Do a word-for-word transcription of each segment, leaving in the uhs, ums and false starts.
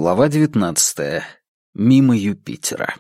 Глава девятнадцатая. Мимо Юпитера.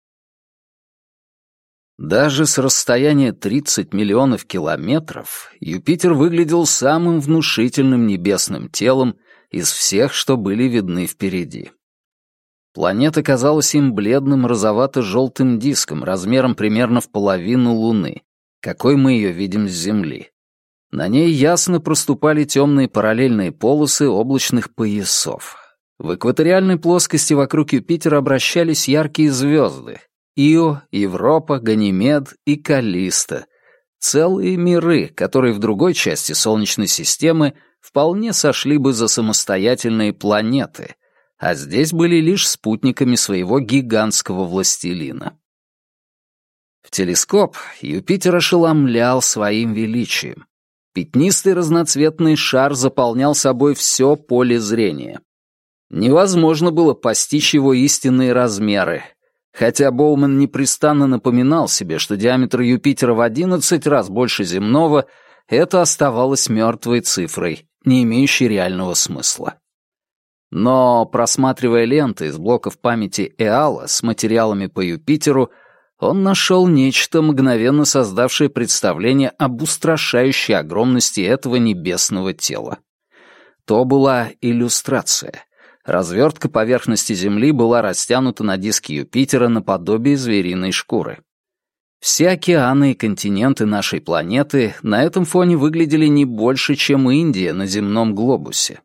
Даже с расстояния тридцать миллионов километров Юпитер выглядел самым внушительным небесным телом из всех, что были видны впереди. Планета казалась им бледным розовато-желтым диском размером примерно в половину Луны, какой мы ее видим с Земли. На ней ясно проступали темные параллельные полосы облачных поясов. В экваториальной плоскости вокруг Юпитера обращались яркие звезды — Ио, Европа, Ганимед и Каллиста. Целые миры, которые в другой части Солнечной системы вполне сошли бы за самостоятельные планеты, а здесь были лишь спутниками своего гигантского властелина. В телескоп Юпитер ошеломлял своим величием. Пятнистый разноцветный шар заполнял собой все поле зрения. Невозможно было постичь его истинные размеры, хотя Боуман непрестанно напоминал себе, что диаметр Юпитера в одиннадцать раз больше земного, это оставалось мертвой цифрой, не имеющей реального смысла. Но, просматривая ленты из блоков памяти Эала с материалами по Юпитеру, он нашел нечто, мгновенно создавшее представление об устрашающей огромности этого небесного тела. То была иллюстрация. Развертка поверхности Земли была растянута на диске Юпитера наподобие звериной шкуры. Все океаны и континенты нашей планеты на этом фоне выглядели не больше, чем Индия на земном глобусе.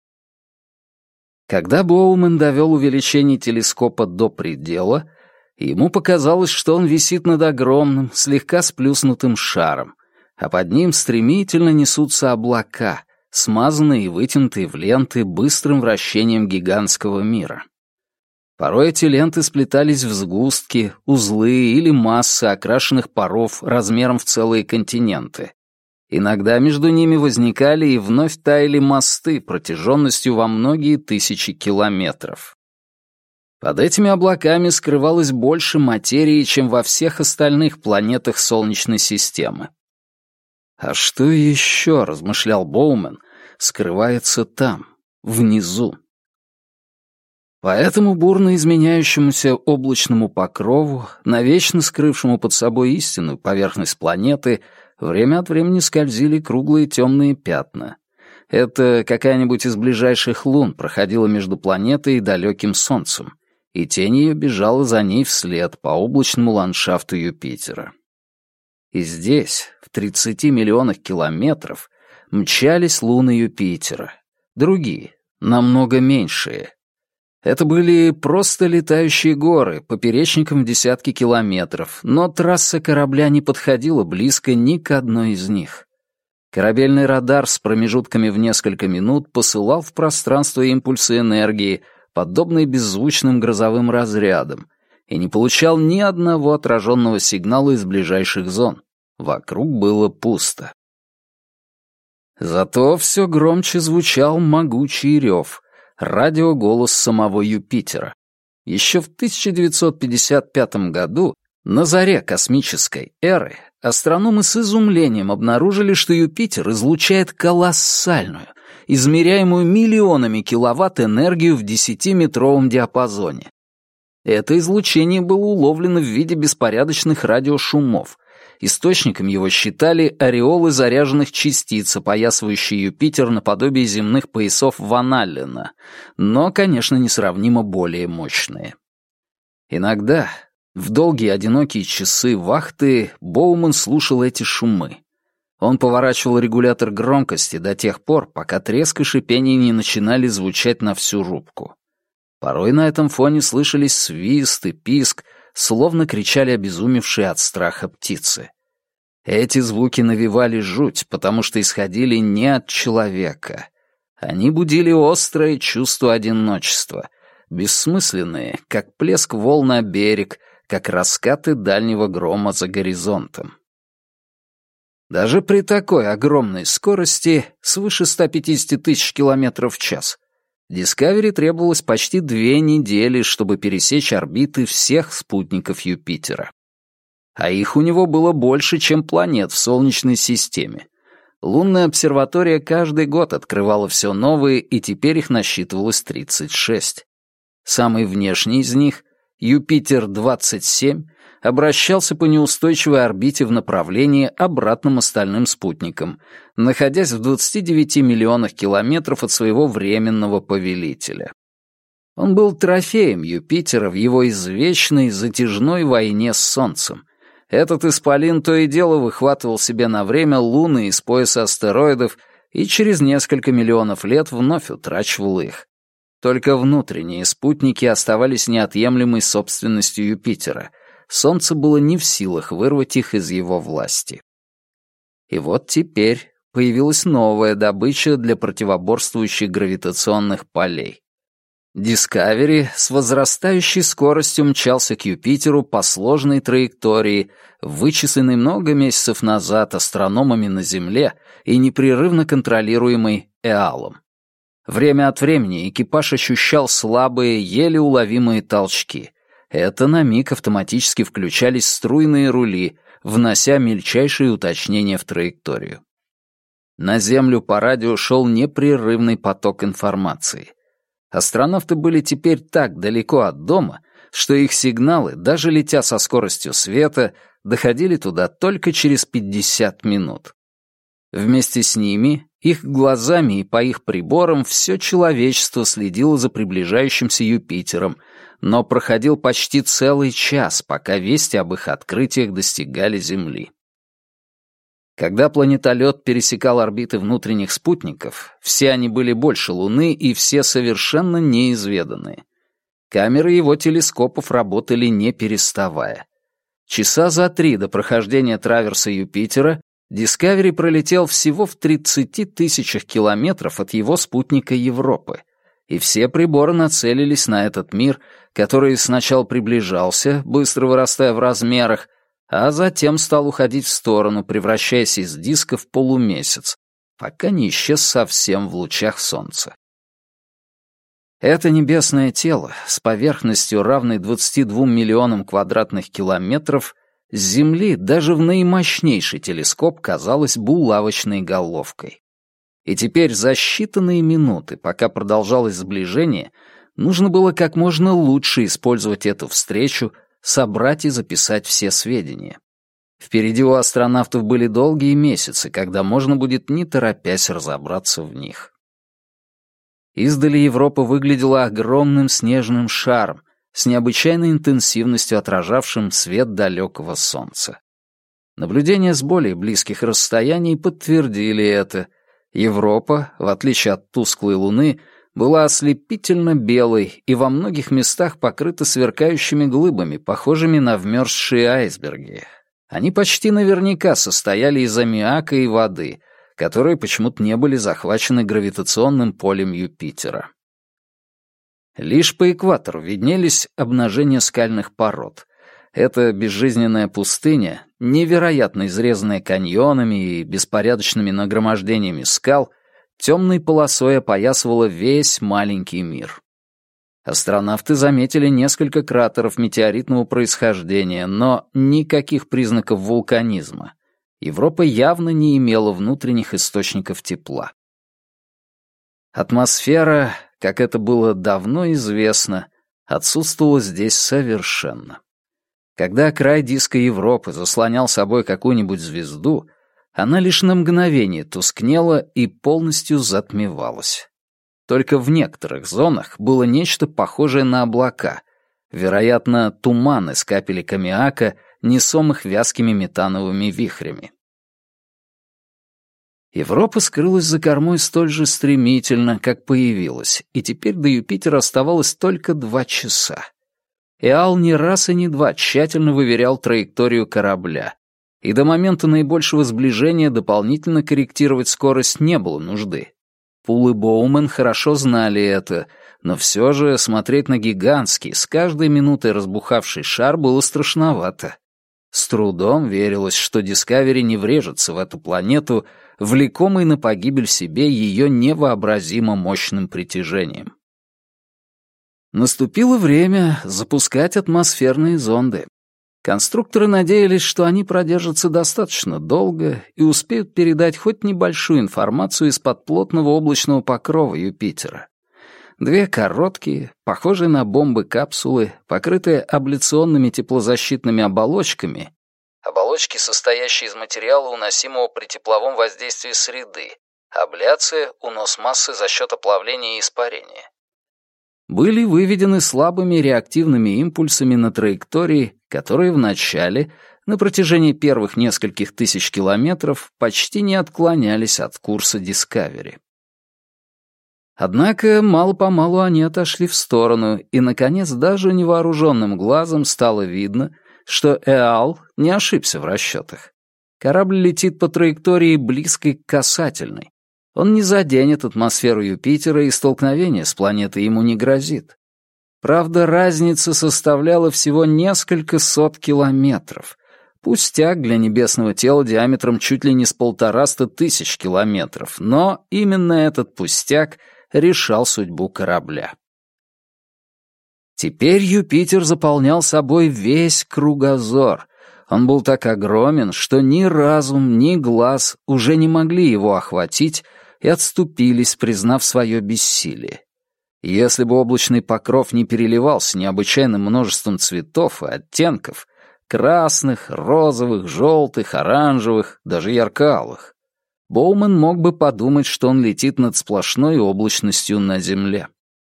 Когда Боуман довел увеличение телескопа до предела, ему показалось, что он висит над огромным, слегка сплюснутым шаром, а под ним стремительно несутся облака, смазанные и вытянутые в ленты быстрым вращением гигантского мира. Порой эти ленты сплетались в сгустки, узлы или массы окрашенных паров размером в целые континенты. Иногда между ними возникали и вновь таяли мосты протяженностью во многие тысячи километров. Под этими облаками скрывалось больше материи, чем во всех остальных планетах Солнечной системы. А что еще, размышлял Боуман, скрывается там, внизу? По этому бурно изменяющемуся облачному покрову, навечно скрывшему под собой истинную поверхность планеты, время от времени скользили круглые темные пятна. Это какая-нибудь из ближайших лун проходила между планетой и далеким Солнцем, и тень ее бежала за ней вслед по облачному ландшафту Юпитера. И здесь, в тридцати миллионах километров, мчались луны Юпитера, другие, намного меньшие. Это были просто летающие горы, поперечником в десятки километров, но трасса корабля не подходила близко ни к одной из них. Корабельный радар с промежутками в несколько минут посылал в пространство импульсы энергии, подобные беззвучным грозовым разрядам, и не получал ни одного отраженного сигнала из ближайших зон. Вокруг было пусто. Зато все громче звучал могучий рев, радиоголос самого Юпитера. Еще в тысяча девятьсот пятьдесят пятом году, на заре космической эры, астрономы с изумлением обнаружили, что Юпитер излучает колоссальную, измеряемую миллионами киловатт энергию в десятиметровом диапазоне. Это излучение было уловлено в виде беспорядочных радиошумов. Источником его считали ореолы заряженных частиц, опоясывающие Юпитер наподобие земных поясов Ван Аллена, но, конечно, несравнимо более мощные. Иногда, в долгие одинокие часы вахты, Боуман слушал эти шумы. Он поворачивал регулятор громкости до тех пор, пока треск и шипение не начинали звучать на всю рубку. Порой на этом фоне слышались свист и писк, словно кричали обезумевшие от страха птицы. Эти звуки навевали жуть, потому что исходили не от человека. Они будили острое чувство одиночества, бессмысленные, как плеск волн на берег, как раскаты дальнего грома за горизонтом. Даже при такой огромной скорости, свыше ста пятидесяти тысяч километров в час, Discovery требовалось почти две недели, чтобы пересечь орбиты всех спутников Юпитера. А их у него было больше, чем планет в Солнечной системе. Лунная обсерватория каждый год открывала все новые, и теперь их насчитывалось тридцать шесть. Самый внешний из них, Юпитер-двадцать семь, обращался по неустойчивой орбите в направлении, обратном остальным спутникам, находясь в двадцати девяти миллионах километров от своего временного повелителя. Он был трофеем Юпитера в его извечной затяжной войне с Солнцем. Этот исполин то и дело выхватывал себе на время луны из пояса астероидов и через несколько миллионов лет вновь утрачивал их. Только внутренние спутники оставались неотъемлемой собственностью Юпитера. Солнце было не в силах вырвать их из его власти. И вот теперь появилась новая добыча для противоборствующих гравитационных полей. Дискавери с возрастающей скоростью мчался к Юпитеру по сложной траектории, вычисленной много месяцев назад астрономами на Земле и непрерывно контролируемой Эалом. Время от времени экипаж ощущал слабые, еле уловимые толчки. Это на миг автоматически включались струйные рули, внося мельчайшие уточнения в траекторию. На Землю по радио шел непрерывный поток информации. Астронавты были теперь так далеко от дома, что их сигналы, даже летя со скоростью света, доходили туда только через пятьдесят минут. Вместе с ними, их глазами и по их приборам все человечество следило за приближающимся Юпитером, но проходил почти целый час, пока вести об их открытиях достигали Земли. Когда планетолет пересекал орбиты внутренних спутников, все они были больше Луны и все совершенно неизведанные. Камеры его телескопов работали не переставая. Часа за три до прохождения траверса Юпитера Дискавери пролетел всего в тридцати тысячах километров от его спутника Европы, и все приборы нацелились на этот мир, который сначала приближался, быстро вырастая в размерах, а затем стал уходить в сторону, превращаясь из диска в полумесяц, пока не исчез совсем в лучах Солнца. Это небесное тело с поверхностью, равной двадцати двум миллионам квадратных километров, с Земли даже в наимощнейший телескоп казалось булавочной головкой. И теперь за считанные минуты, пока продолжалось сближение, нужно было как можно лучше использовать эту встречу, собрать и записать все сведения. Впереди у астронавтов были долгие месяцы, когда можно будет не торопясь разобраться в них. Издали Европа выглядела огромным снежным шаром, с необычайной интенсивностью отражавшим свет далекого Солнца. Наблюдения с более близких расстояний подтвердили это. Европа, в отличие от тусклой Луны, была ослепительно белой и во многих местах покрыта сверкающими глыбами, похожими на вмерзшие айсберги. Они почти наверняка состояли из аммиака и воды, которые почему-то не были захвачены гравитационным полем Юпитера. Лишь по экватору виднелись обнажения скальных пород. Эта безжизненная пустыня, невероятно изрезанная каньонами и беспорядочными нагромождениями скал, темной полосой опоясывала весь маленький мир. Астронавты заметили несколько кратеров метеоритного происхождения, но никаких признаков вулканизма. Европа явно не имела внутренних источников тепла. Атмосфера, как это было давно известно, отсутствовала здесь совершенно. Когда край диска Европы заслонял собой какую-нибудь звезду, она лишь на мгновение тускнела и полностью затмевалась. Только в некоторых зонах было нечто похожее на облака, вероятно, туман из капелек аммиака, несомых вязкими метановыми вихрями. Европа скрылась за кормой столь же стремительно, как появилась, и теперь до Юпитера оставалось только два часа. Эал не раз и не два тщательно выверял траекторию корабля, и до момента наибольшего сближения дополнительно корректировать скорость не было нужды. Пул и Боумен хорошо знали это, но все же смотреть на гигантский, с каждой минутой разбухавший шар было страшновато. С трудом верилось, что Дискавери не врежется в эту планету, влекомой на погибель себе ее невообразимо мощным притяжением. Наступило время запускать атмосферные зонды. Конструкторы надеялись, что они продержатся достаточно долго и успеют передать хоть небольшую информацию из-под плотного облачного покрова Юпитера. Две короткие, похожие на бомбы капсулы, покрытые абляционными теплозащитными оболочками, оболочки, состоящие из материала, уносимого при тепловом воздействии среды, абляция — унос массы за счет оплавления и испарения, были выведены слабыми реактивными импульсами на траектории, которые вначале, на протяжении первых нескольких тысяч километров, почти не отклонялись от курса Discovery. Однако мало-помалу они отошли в сторону, и, наконец, даже невооруженным глазом стало видно, что Эал не ошибся в расчетах. Корабль летит по траектории близкой к касательной. Он не заденет атмосферу Юпитера, и столкновение с планетой ему не грозит. Правда, разница составляла всего несколько сот километров. Пустяк для небесного тела диаметром чуть ли не с полтораста тысяч километров, но именно этот пустяк решал судьбу корабля. Теперь Юпитер заполнял собой весь кругозор. Он был так огромен, что ни разум, ни глаз уже не могли его охватить и отступились, признав свое бессилие. Если бы облачный покров не переливался необычайным множеством цветов и оттенков — красных, розовых, желтых, оранжевых, даже ярко-алых, Боуман мог бы подумать, что он летит над сплошной облачностью на Земле.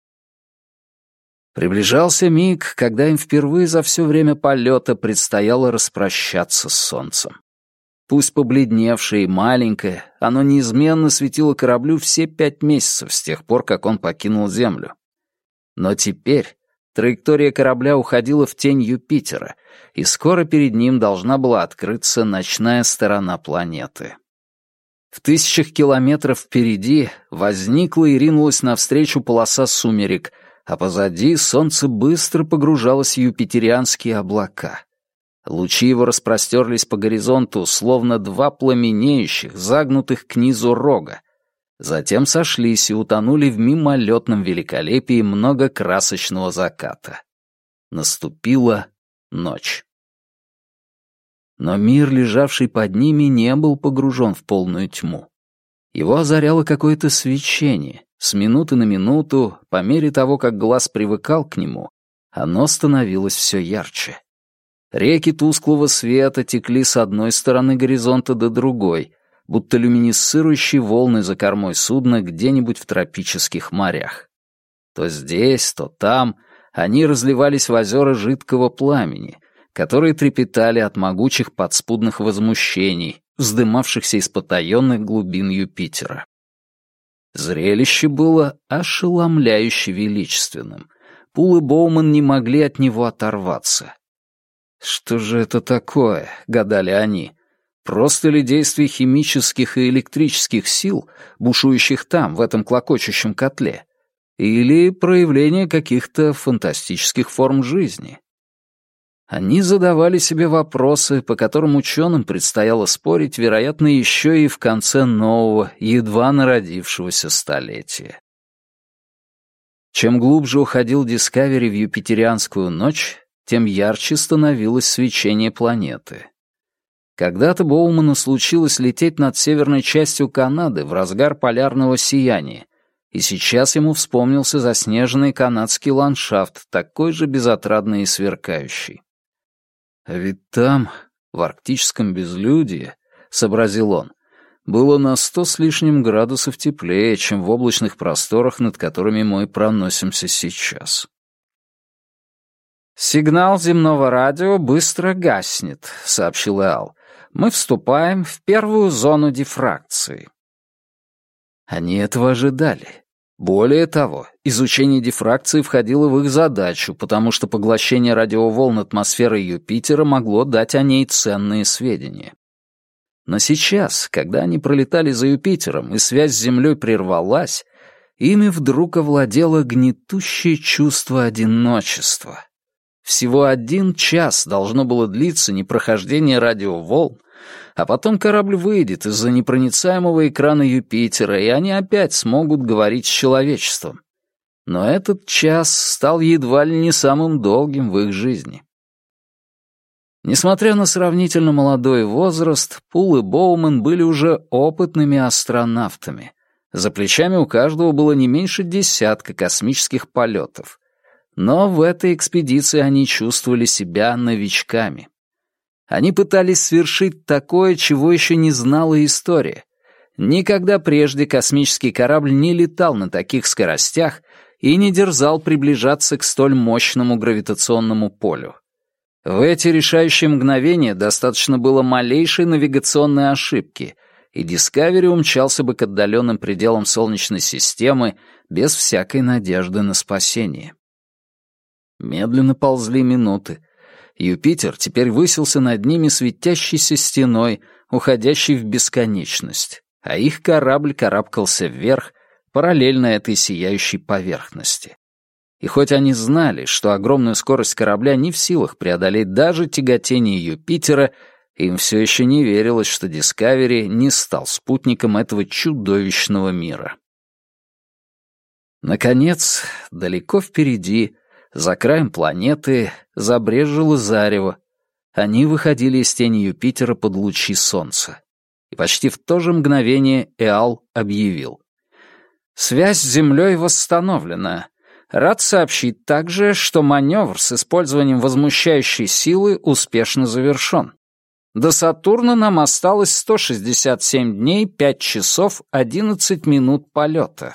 Приближался миг, когда им впервые за все время полета предстояло распрощаться с Солнцем. Пусть побледневшее и маленькое, оно неизменно светило кораблю все пять месяцев с тех пор, как он покинул Землю. Но теперь траектория корабля уходила в тень Юпитера, и скоро перед ним должна была открыться ночная сторона планеты. В тысячах километров впереди возникла и ринулась навстречу полоса сумерек, а позади солнце быстро погружалось в юпитерианские облака. Лучи его распростерлись по горизонту, словно два пламенеющих, загнутых к низу рога. Затем сошлись и утонули в мимолетном великолепии многокрасочного заката. Наступила ночь. Но мир, лежавший под ними, не был погружен в полную тьму. Его озаряло какое-то свечение. С минуты на минуту, по мере того, как глаз привыкал к нему, оно становилось все ярче. Реки тусклого света текли с одной стороны горизонта до другой, будто люминесцирующие волны за кормой судна где-нибудь в тропических морях. То здесь, то там они разливались в озера жидкого пламени, которые трепетали от могучих подспудных возмущений, вздымавшихся из потаенных глубин Юпитера. Зрелище было ошеломляюще величественным. Пул и Боуман не могли от него оторваться. «Что же это такое?» — гадали они. «Просто ли действие химических и электрических сил, бушующих там, в этом клокочущем котле? Или проявление каких-то фантастических форм жизни?» Они задавали себе вопросы, по которым ученым предстояло спорить, вероятно, еще и в конце нового, едва народившегося столетия. Чем глубже уходил Discovery в юпитерианскую ночь, тем ярче становилось свечение планеты. Когда-то Боуману случилось лететь над северной частью Канады в разгар полярного сияния, и сейчас ему вспомнился заснеженный канадский ландшафт, такой же безотрадный и сверкающий. А ведь там, в арктическом безлюдье, — сообразил он, — было на сто с лишним градусов теплее, чем в облачных просторах, над которыми мы проносимся сейчас. «Сигнал земного радио быстро гаснет», — сообщил Эал. «Мы вступаем в первую зону дифракции». Они этого ожидали. Более того, изучение дифракции входило в их задачу, потому что поглощение радиоволн атмосферы Юпитера могло дать о ней ценные сведения. Но сейчас, когда они пролетали за Юпитером и связь с Землей прервалась, ими вдруг овладело гнетущее чувство одиночества. Всего один час должно было длиться непрохождение радиоволн, а потом корабль выйдет из-за непроницаемого экрана Юпитера, и они опять смогут говорить с человечеством. Но этот час стал едва ли не самым долгим в их жизни. Несмотря на сравнительно молодой возраст, Пул и Боуман были уже опытными астронавтами. За плечами у каждого было не меньше десятка космических полетов. Но в этой экспедиции они чувствовали себя новичками. Они пытались свершить такое, чего еще не знала история. Никогда прежде космический корабль не летал на таких скоростях и не дерзал приближаться к столь мощному гравитационному полю. В эти решающие мгновения достаточно было малейшей навигационной ошибки, и Discovery умчался бы к отдаленным пределам Солнечной системы без всякой надежды на спасение. Медленно ползли минуты. Юпитер теперь высился над ними светящейся стеной, уходящей в бесконечность, а их корабль карабкался вверх, параллельно этой сияющей поверхности. И хоть они знали, что огромную скорость корабля не в силах преодолеть даже тяготение Юпитера, им все еще не верилось, что Discovery не стал спутником этого чудовищного мира. Наконец, далеко впереди, за краем планеты, забрежило зарево. Они выходили из тени Юпитера под лучи солнца. И почти в то же мгновение Эал объявил: «Связь с Землей восстановлена. Рад сообщить также, что маневр с использованием возмущающей силы успешно завершен. До Сатурна нам осталось сто шестьдесят семь дней, пять часов, одиннадцать минут полета».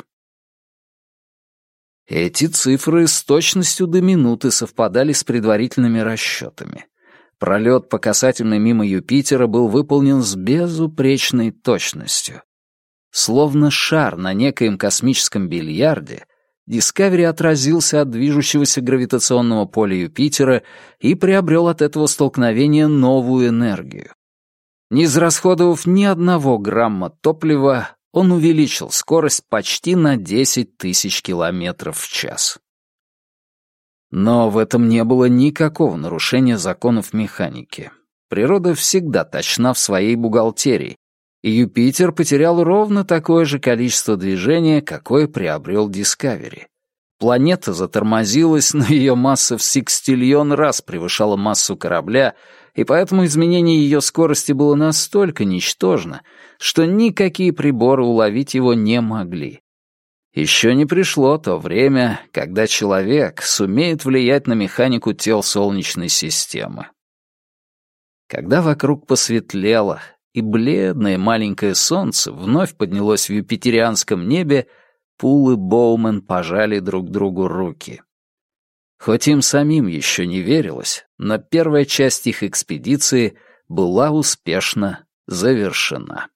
Эти цифры с точностью до минуты совпадали с предварительными расчетами. Пролет по касательной мимо Юпитера был выполнен с безупречной точностью. Словно шар на некоем космическом бильярде, Discovery отразился от движущегося гравитационного поля Юпитера и приобрел от этого столкновения новую энергию. Не израсходовав ни одного грамма топлива, он увеличил скорость почти на десять тысяч километров в час. Но в этом не было никакого нарушения законов механики. Природа всегда точна в своей бухгалтерии, и Юпитер потерял ровно такое же количество движения, какое приобрел Discovery. Планета затормозилась, но ее масса в секстиллион раз превышала массу корабля, и поэтому изменение ее скорости было настолько ничтожно, что никакие приборы уловить его не могли. Еще не пришло то время, когда человек сумеет влиять на механику тел Солнечной системы. Когда вокруг посветлело, и бледное маленькое солнце вновь поднялось в юпитерианском небе, Пул и Боумен пожали друг другу руки. Хоть им самим еще не верилось, но первая часть их экспедиции была успешно завершена.